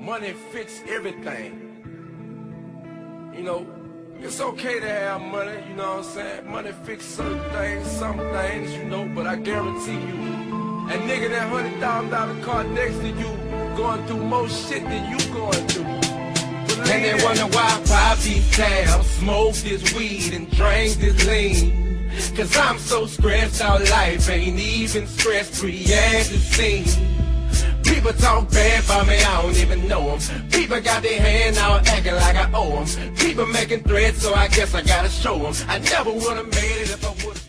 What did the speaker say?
money fix everything. You know, it's okay to have money, you know what I'm saying? Money fix certain things, some things, you know, but I guarantee you, a nigga that $100,000 car next to you going through more shit than you going through. And they wonder why I pop these tabs, smoke this weed and drink this lean. Cause I'm so stressed out, life ain't even stress-free as it seems. People talk bad about me, I don't even know them. People got their hand out acting like I owe them. People making threats, so I guess I gotta show them. I never would've made it if I would've.